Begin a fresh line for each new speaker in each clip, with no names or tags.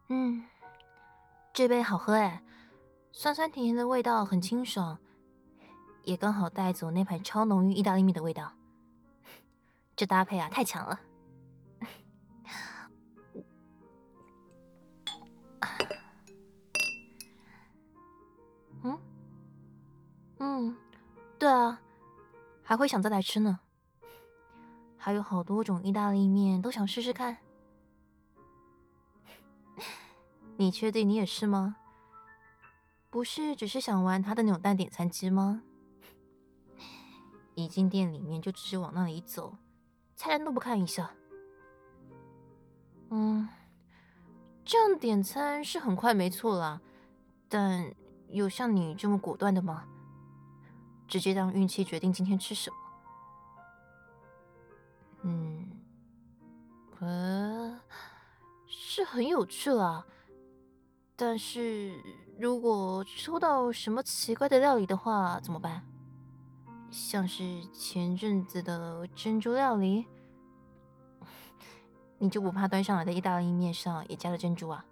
嗯，这杯好喝哎，酸酸甜甜的味道很清爽，也刚好带走那盘超浓郁意大利面的味道。这搭配啊，太强了。嗯嗯，对啊，还会想再来吃呢。还有好多种意大利面都想试试看。你确定你也是吗？不是只是想玩他的扭蛋点餐机吗？一进店里面就只是往那里走，菜单都不看一下。嗯，这样点餐是很快没错啦，但有像你这么果断的吗？直接让运气决定今天吃什么？嗯，是很有趣啦。但是如果抽到什么奇怪的料理的话，怎么办？像是前阵子的珍珠料理，你就不怕端上来的意大利面上也加了珍珠啊？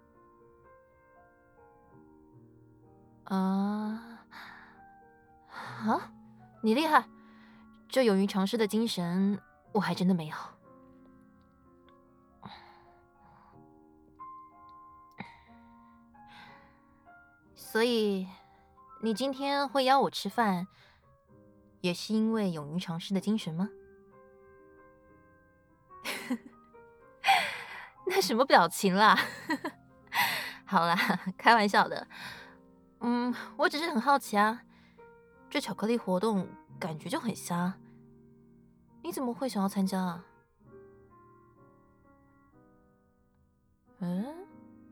啊啊！你厉害，这勇于尝试的精神，我还真的没有。所以，你今天会邀我吃饭，也是因为勇于尝试的精神吗？那什么表情啦？好啦，开玩笑的。我只是很好奇啊，这巧克力活动感觉就很瞎，你怎么会想要参加啊？嗯，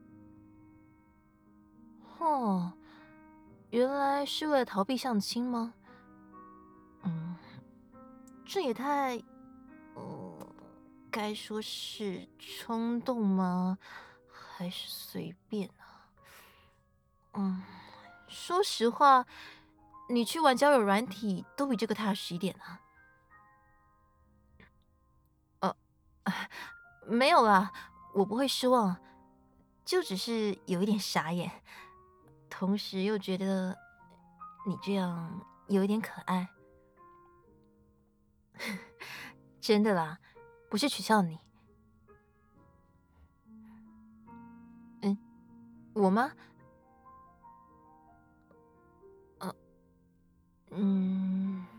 哦，原来是为了逃避相亲吗？嗯，这也太……嗯，该说是冲动吗？还是随便啊？嗯，说实话，你去玩交友软体都比这个踏实一点啊。呃，没有啦，我不会失望，就只是有一点傻眼，同时又觉得你这样有一点可爱。真的啦，不是取笑你。嗯，我吗？呃，嗯，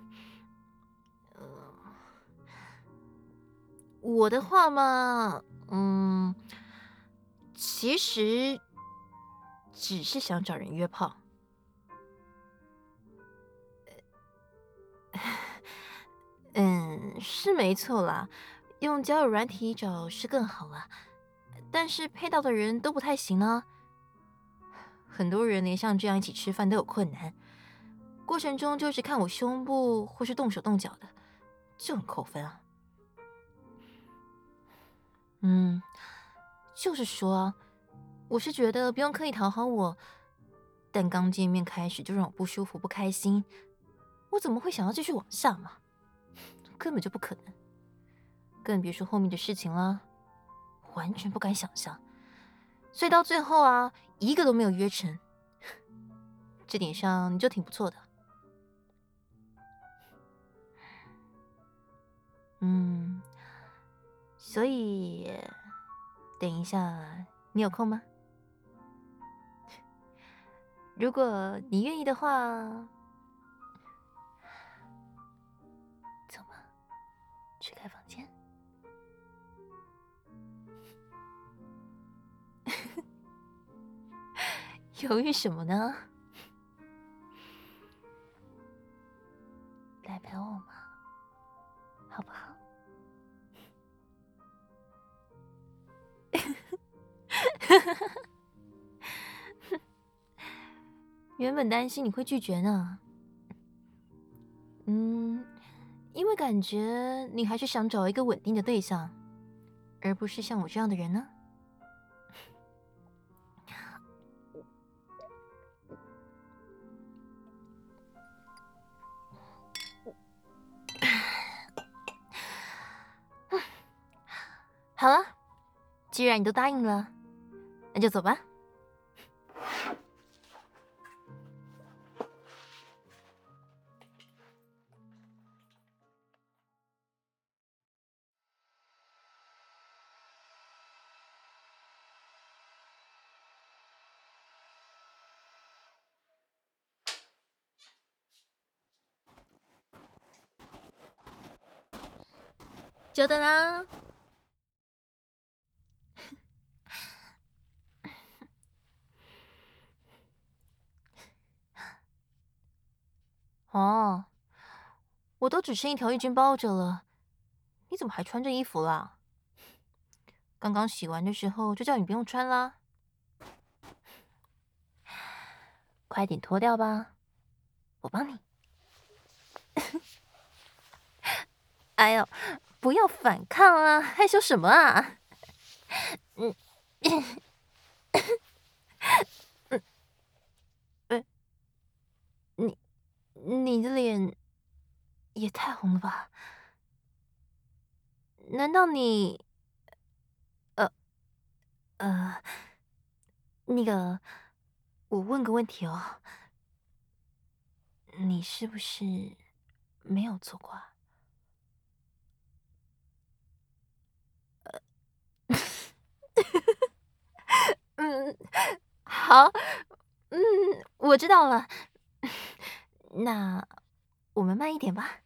我的话嘛，其实只是想找人约炮。是没错啦，用交友软体找是更好啦，但是配到的人都不太行啊。很多人连像这样一起吃饭都有困难，过程中就是看我胸部或是动手动脚的，就很扣分啊。嗯，就是说啊，我是觉得不用刻意讨好我，但刚见面开始就让我不舒服、不开心，我怎么会想要继续往下嘛？根本就不可能，更别说后面的事情了，完全不敢想象。所以到最后啊，一个都没有约成，这点上你就挺不错的。嗯，所以等一下你有空吗？如果你愿意的话，走吧，去开房间。犹豫什么呢？来陪我嘛，好不好？原本担心你会拒绝呢。嗯，因为感觉你还是想找一个稳定的对象，而不是像我这样的人呢。好了，既然你都答应了， 那就走吧。久等啦！哦，我都只剩一条浴巾包着了，你怎么还穿着衣服啦？刚刚洗完的时候就叫你不用穿啦，快点脱掉吧，我帮你。哎呦，不要反抗啊，害羞什么啊？嗯，呃，你你的脸也太红了吧？难道你呃呃，那个，我问个问题哦，你是不是没有做过啊？嗯，好，嗯，我知道了。那我们慢一点吧。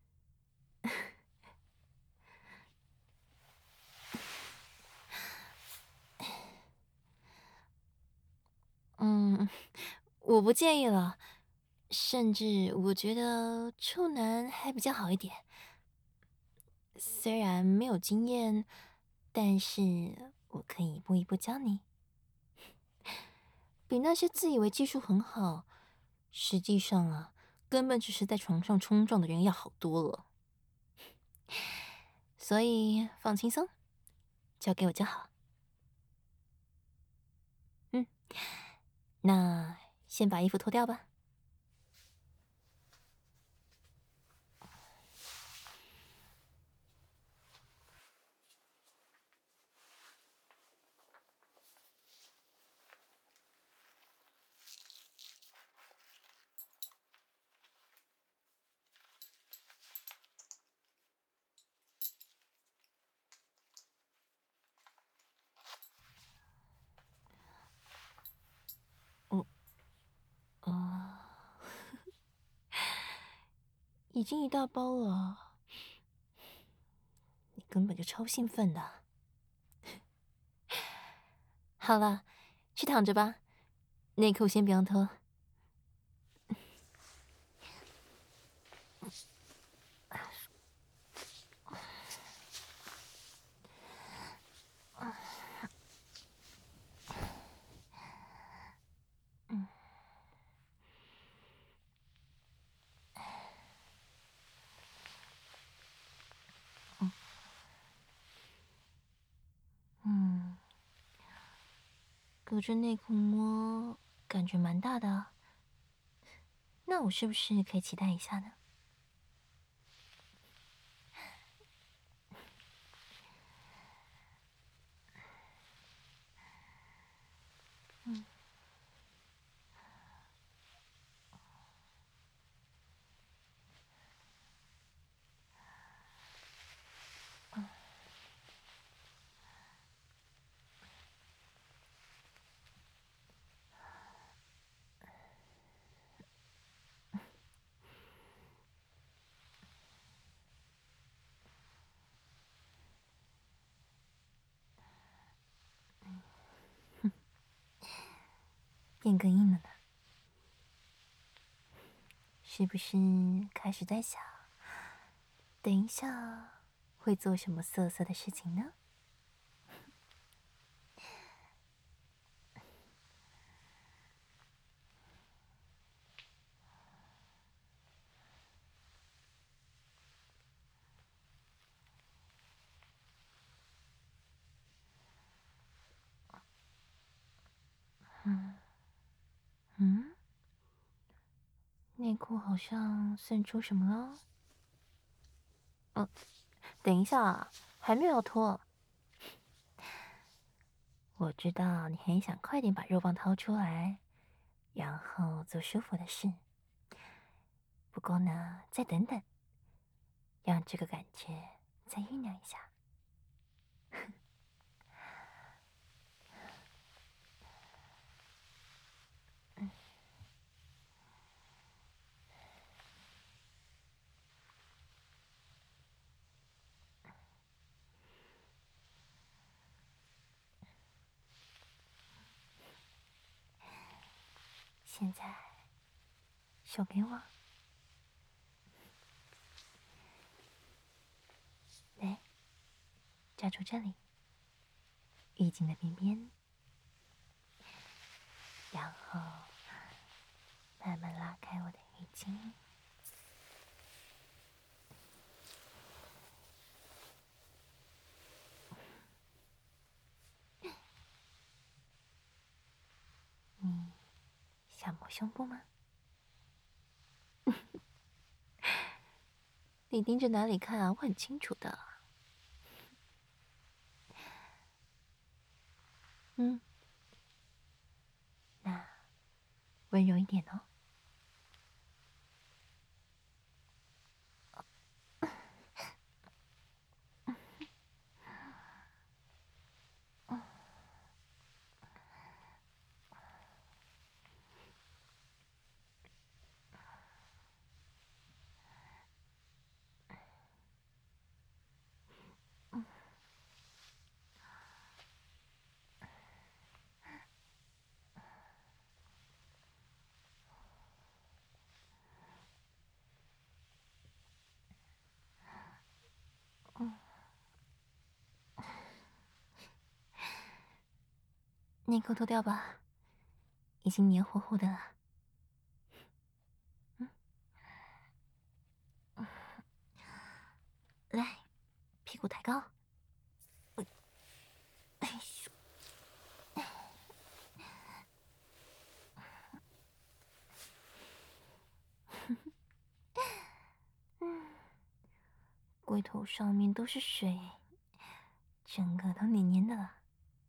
嗯，我不介意了，甚至我觉得处男还比较好一点。虽然没有经验，但是我可以一步一步教你，比那些自以为技术很好，实际上啊，根本只是在床上冲撞的人要好多了。所以放轻松，交给我就好。嗯，那先把衣服脱掉吧。嗯，哦，已经一大包了，你根本就超兴奋的。好了，去躺着吧，内裤先不用脱。嗯嗯嗯，隔着内裤摸，感觉蛮大的。那我是不是可以期待一下呢？嗯变更硬了呢，是不是开始在想，等一下会做什么色色的事情呢？嗯嗯，内裤好像渗出什么了。嗯，等一下啊，还没有脱。 我知道你很想快点把肉棒掏出来，然后做舒服的事。不过呢，再等等，让这个感觉再酝酿一下。现在，手给我，来，抓住这里，浴巾的边边，然后慢慢拉开我的浴巾。你想摸胸部吗？你盯着哪里看啊？我很清楚的。嗯，那温柔一点哦。内裤脱掉吧，已经黏糊糊的了。来，屁股抬高。哎呦，龟头上面都是水，整个都黏黏的了。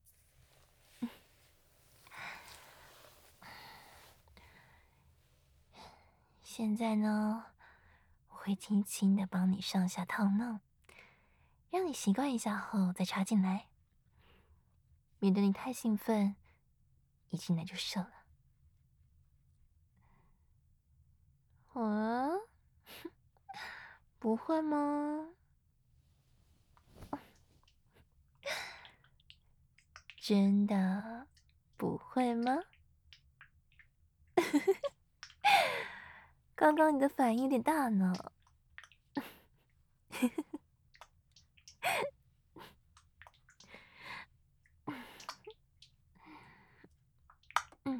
现在呢，我会轻轻的帮你上下套弄，让你习惯一下后再插进来，免得你太兴奋，一进来就射了。啊？不会吗？真的不会吗？刚刚你的反应有点大呢。嗯。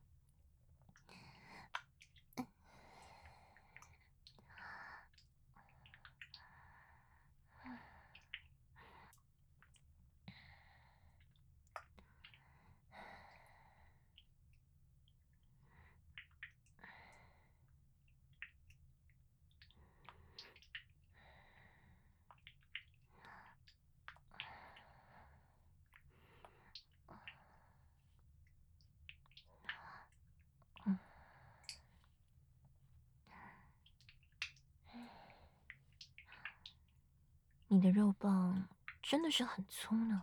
你的肉棒真的是很粗呢。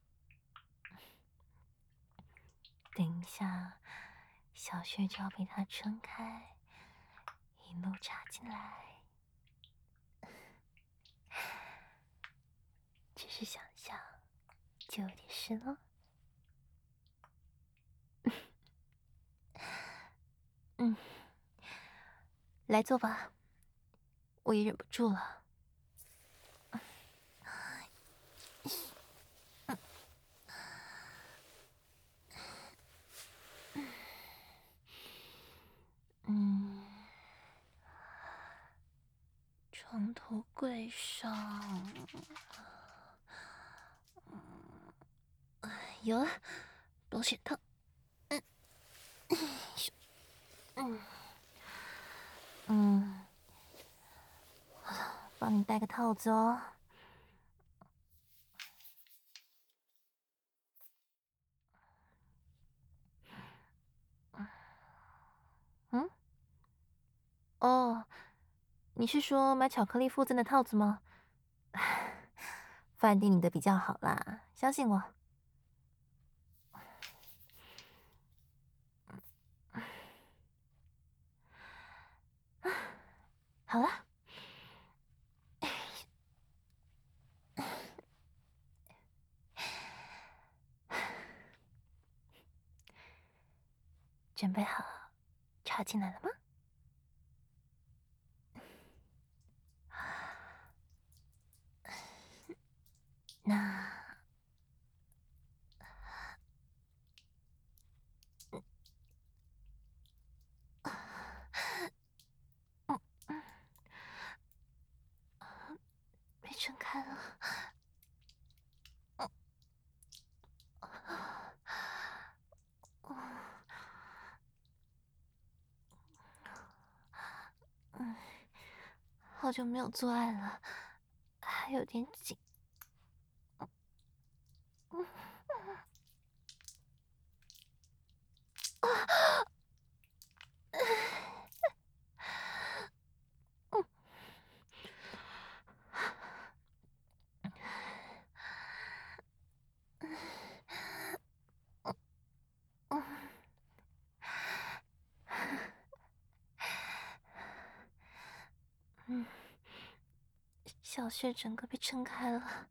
等一下，小穴就要被它撑开，一路插进来。只是想象，就有点湿了。嗯，来坐吧，我也忍不住了。嗯，床头柜上，有了，保险套。嗯嗯，帮你戴个套子哦。 哦，你是说买巧克力附赠的套子吗？饭店里的比较好啦，相信我。好了，准备好插进来了吗？那被撑开了。好久没有做爱了，还有点紧。小穴整个被撑开了，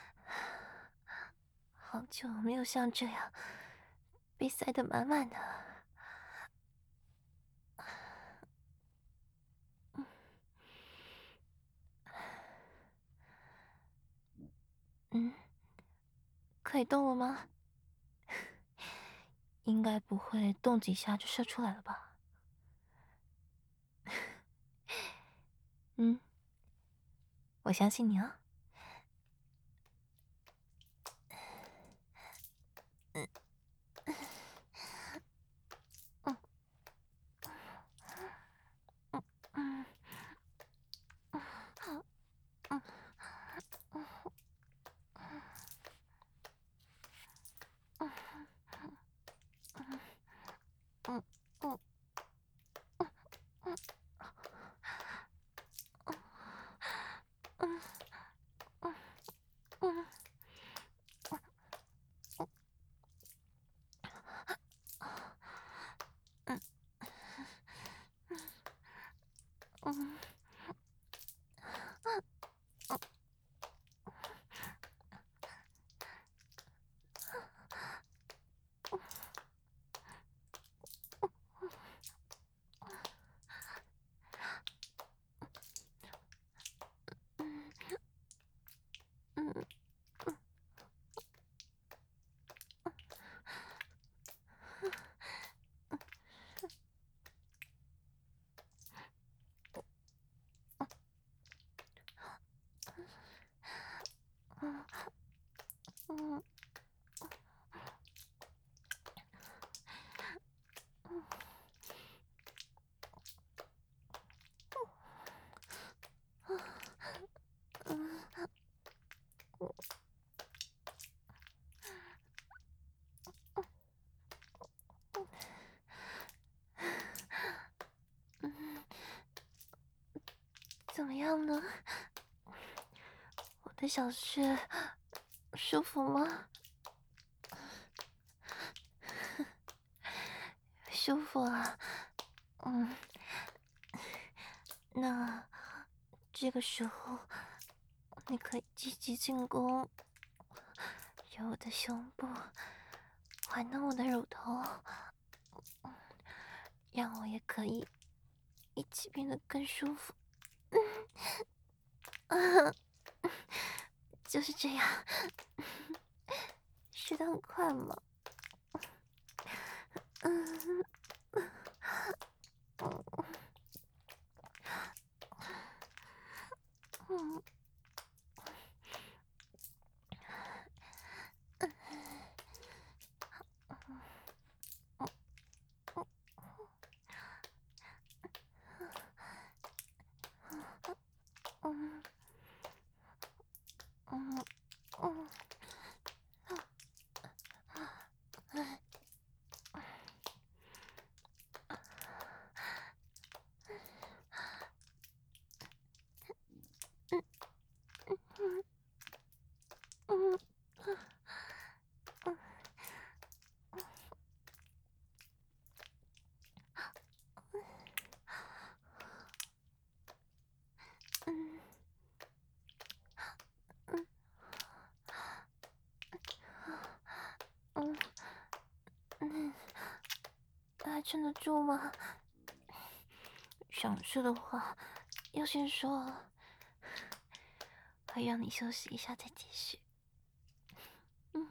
好久没有像这样被塞得满满的。嗯，可以动了吗？应该不会动几下就射出来了吧？嗯，我相信你啊。嗯嗯嗯嗯嗯嗯嗯怎么样呢？我的小穴舒服吗？舒服啊。嗯，那这个时候你可以积极进攻，由我的胸部玩弄我的乳头，让我也可以一起变得更舒服。就是这样，学得很快嘛。嗯嗯嗯嗯嗯撑得住吗？想说的话要先说，会让你休息一下再继续。嗯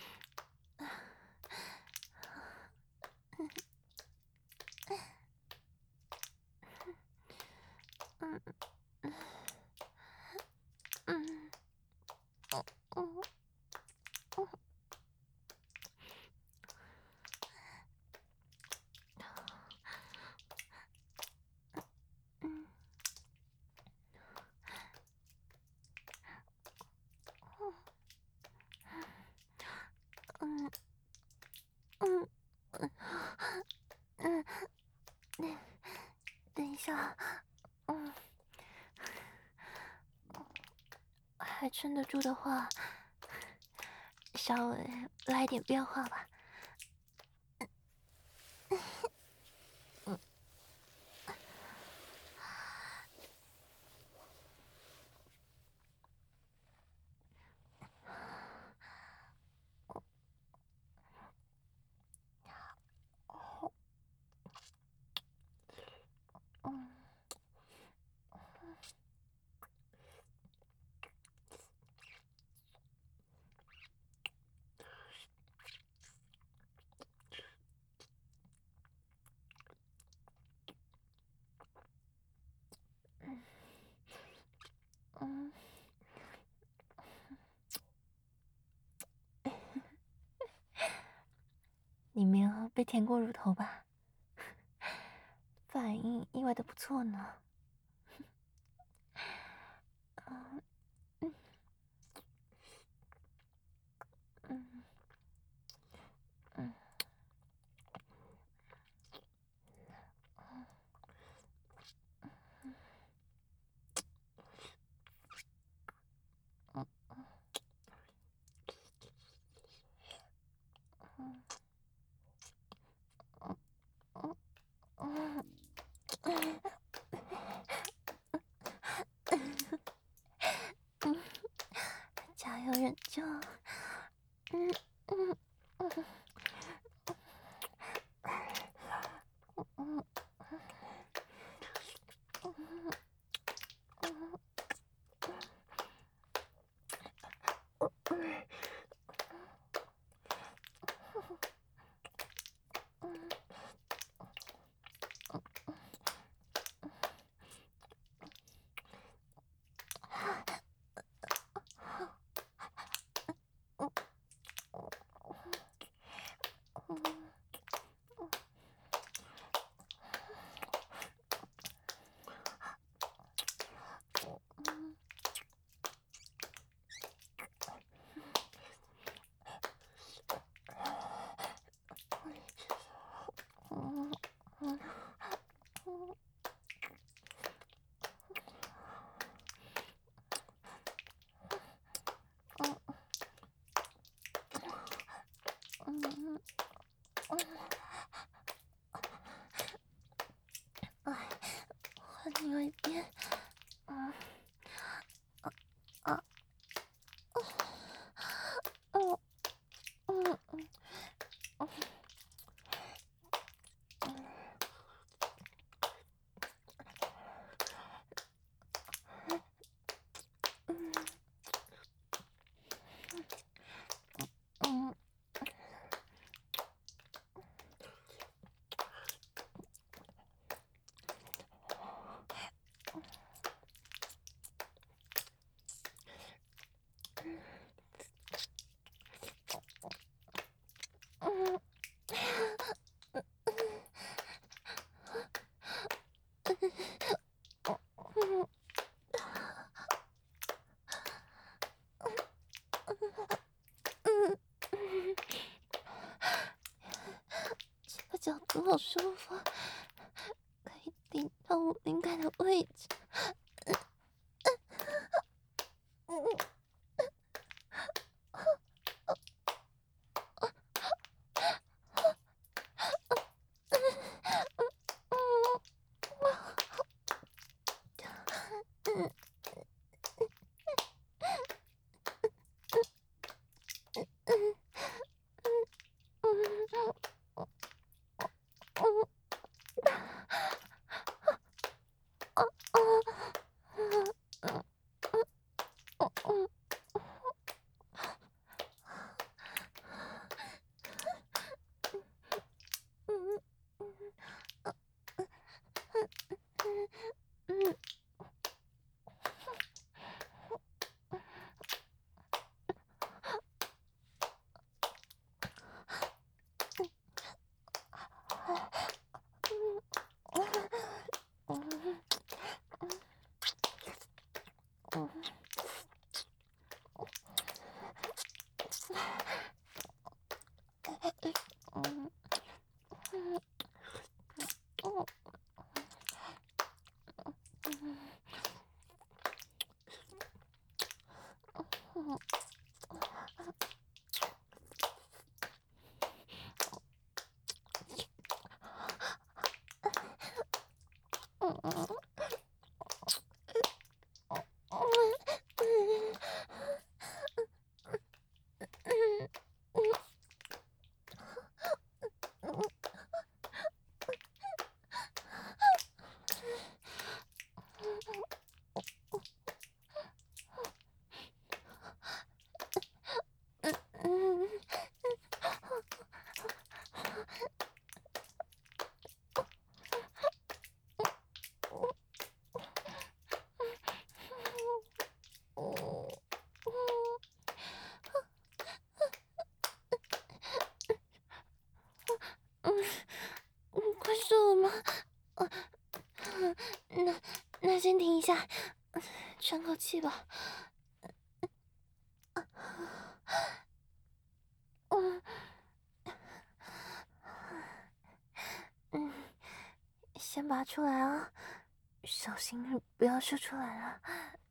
嗯嗯嗯嗯嗯嗯嗯嗯，等一下，嗯，还撑得住的话，稍微来点变化吧。嗯嗯，你没有被舔过乳头吧？反应意外的不错呢。嗯嗯嗯嗯嗯嗯嗯嗯嗯，加油，忍住。嗯嗯嗯嗯嗯嗯嗯哎，换另外一边。嗯啊嗯嗯嗯嗯嗯嗯嗯，这个角度好舒服，可以顶到我敏感的位置。嗯嗯嗯嗯快射了吗？那先停一下，喘口气吧。先拔出来啊，小心不要射出来了。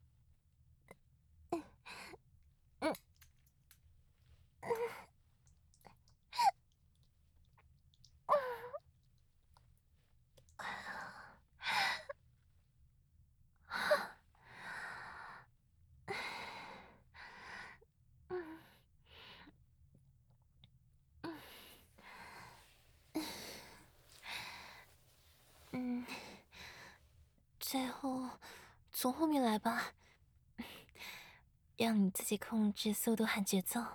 最后从后面来吧，让你自己控制速度和节奏。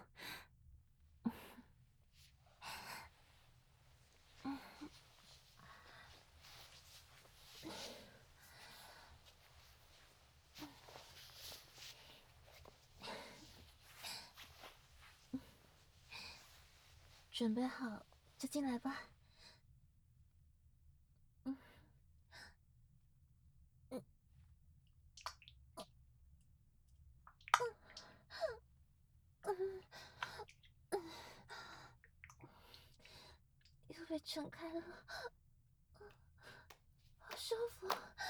准备好就进来吧。又被撑开了，好舒服。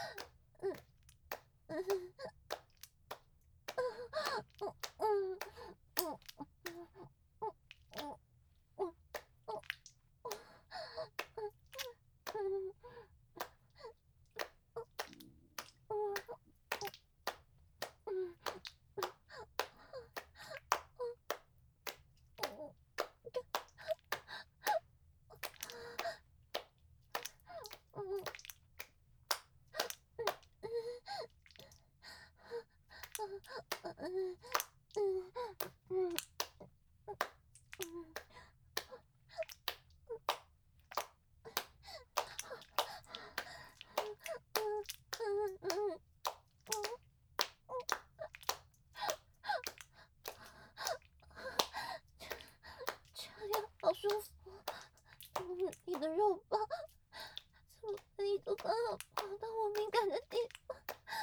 这样好舒服。你的肉棒怎么可以都刚好碰到我敏感的地方？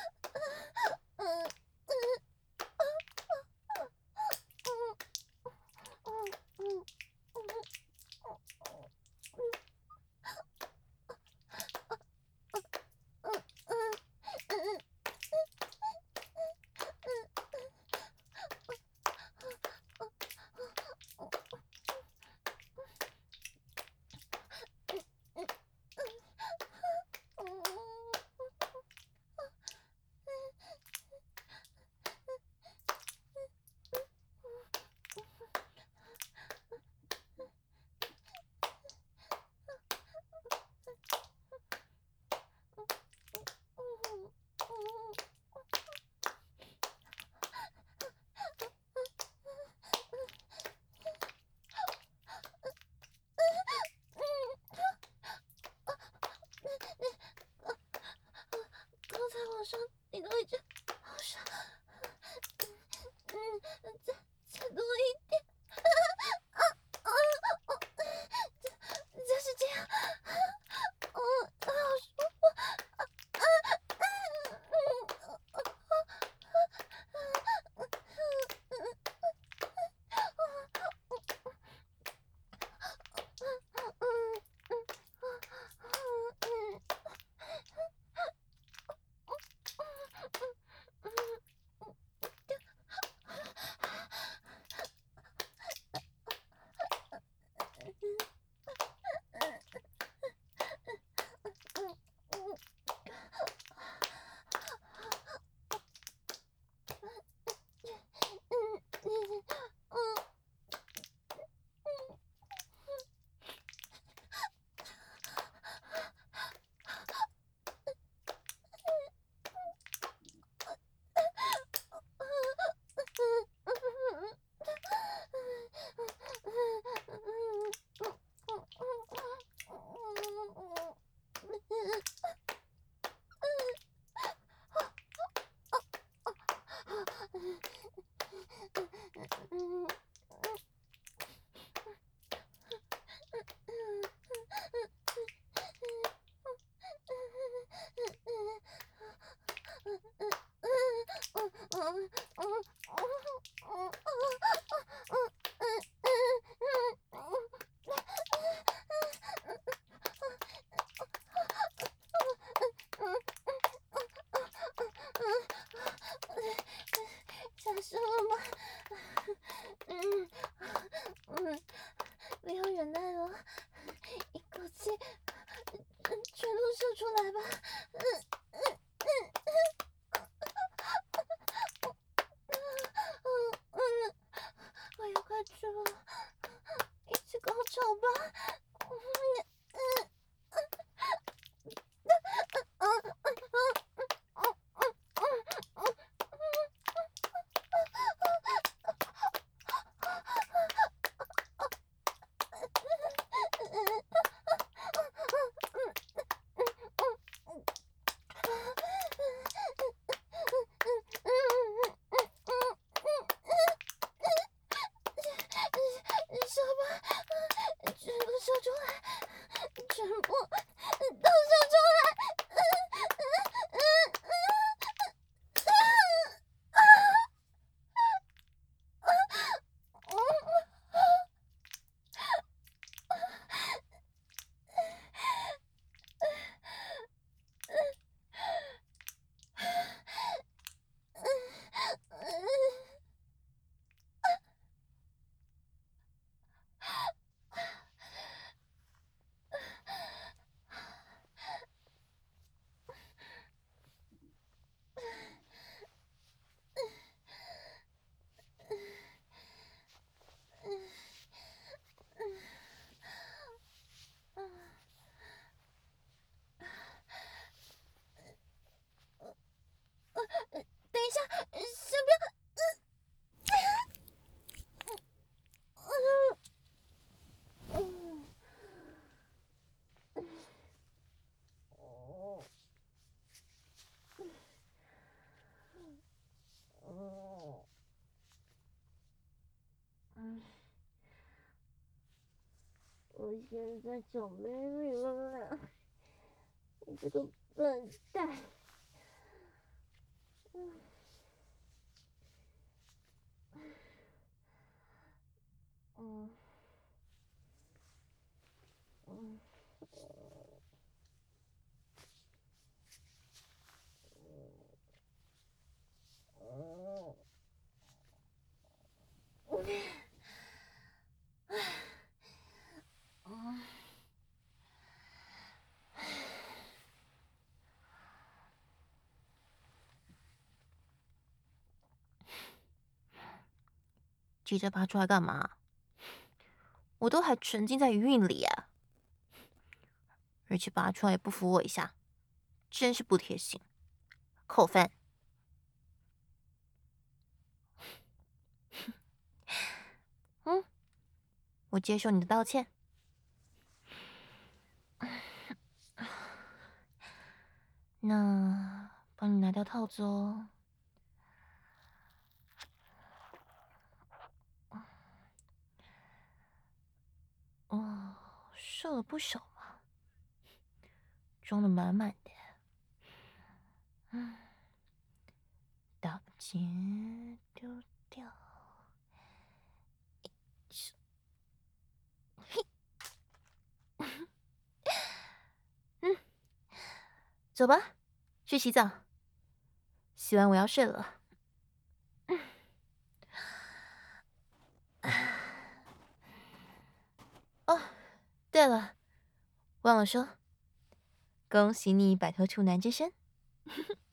刚才晚上你都已经好爽，再多一点，就是这样，好舒服。
我现在就没你了啦！你这个笨蛋！嗯。
急着拔出来干嘛？我都还沉浸在余韵里啊，而且拔出来也不扶我一下，真是不贴心，扣分。嗯，我接受你的道歉。那帮你拿掉套子哦。哦，瘦了不少嘛，装的满满的。打个结，丢掉。走吧，去洗澡。洗完我要睡了。哦，对了，忘了说，恭喜你摆脱处男之身。